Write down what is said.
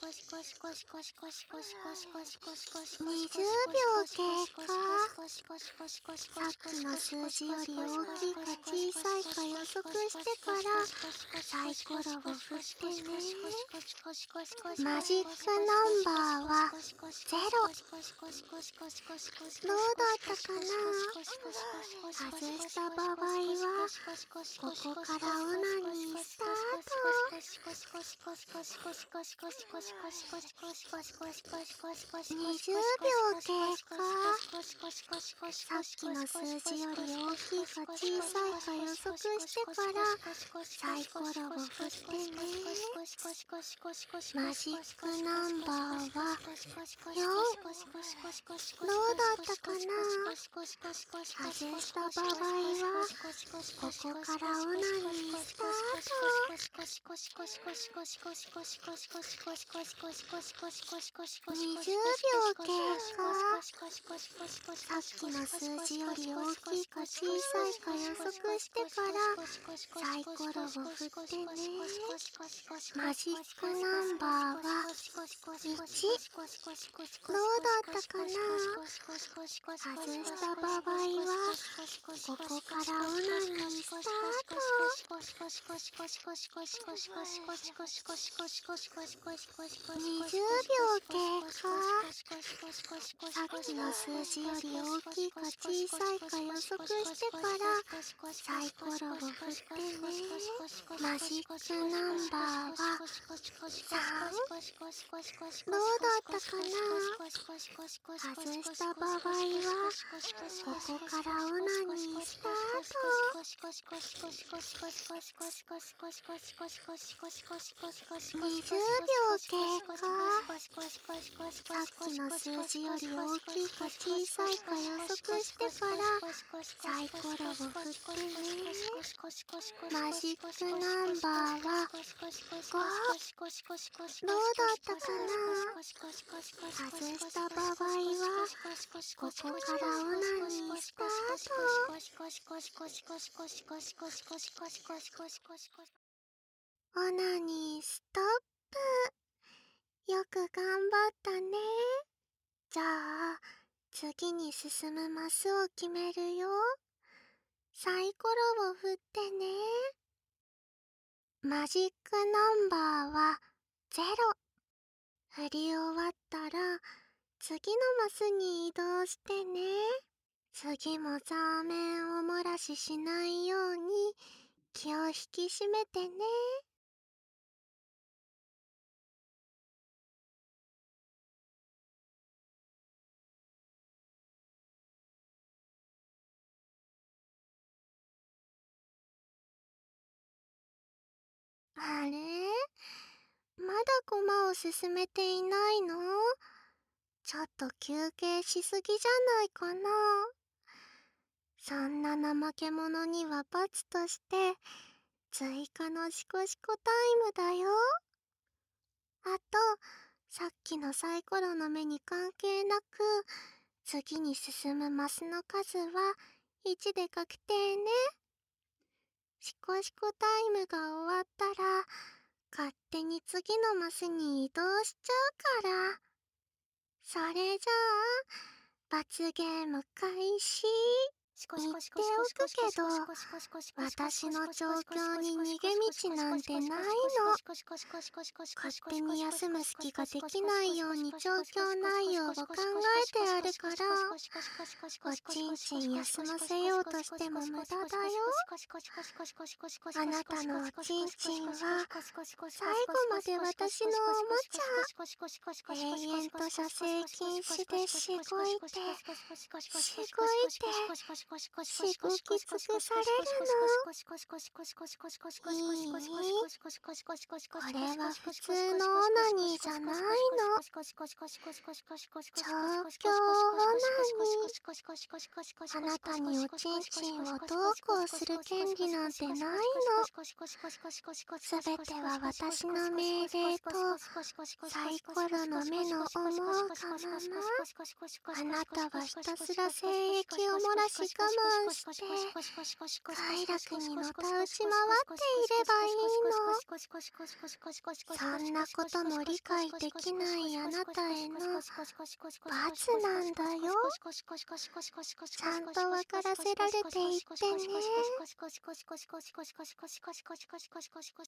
秒経過。さっきの数字より大きいか小さいか予測してからサイコロを振ってね。マジックナンバーは0。どうだったかな。外した場合はここからオナニースタート。20秒経過。さっきの数字より大きいか小さいか予測してからサイコロを振ってね。マジックナンバーは4。どうだったかな。外した場合はここからオナニースタート。20秒経過。さっきの数字より大きいか小さいか予測してからサイコロを振ってね。マジックナンバーは1。どうだったかな。外した場合はここからオナニースタート。20秒経過。さっきの数字より大きいか小さいか予測してからサイコロを振ってね。マジックナンバーは3。どうだったかな。外した場合はここからオナニースタート。20秒経過。さっきの数字より大きいか小さいか予測してからサイコロを振ってね。マジックナンバーは5。どうだったかな。外した場合はここからオナニースタート。オナニーストップ。よく頑張ったね。じゃあ次に進むマスを決めるよ。サイコロを振ってね。マジックナンバーは0。振り終わったら次のマスに移動してね。次もザーメンを漏らししないように気を引き締めてね。 あれ、まだコマを進めていないの？ちょっと休憩しすぎじゃないかな。そんな怠け者には罰として追加のシコシコタイムだよ。あと、さっきのサイコロの目に関係なく、次に進むマスの数は1で確定ね。シコシコタイムが終わったら、勝手に次のマスに移動しちゃうから。それじゃあ、罰ゲーム開始。言っておくけど、私の状況に逃げ道なんてないの。勝手に休む隙ができないように状況内容を考えてあるから、おちんちん休ませようとしても無駄だよ。あなたのおちんちんは最後まで私のおもちゃ。永遠と射精禁止でしごいて、しごいて、しごき尽くされるの。いい？これは普通のオナニーじゃないの。状況オナニー。あなたにおちんちんをどうこうする権利なんてないの。すべては私の命令とサイコロの目の思うがまま。あなたはひたすら精液を漏らし我慢して快楽にのたうち回っていればいいの。そんなことも理解できないあなたへの罰なんだよ。ちゃんと分からせられていってね。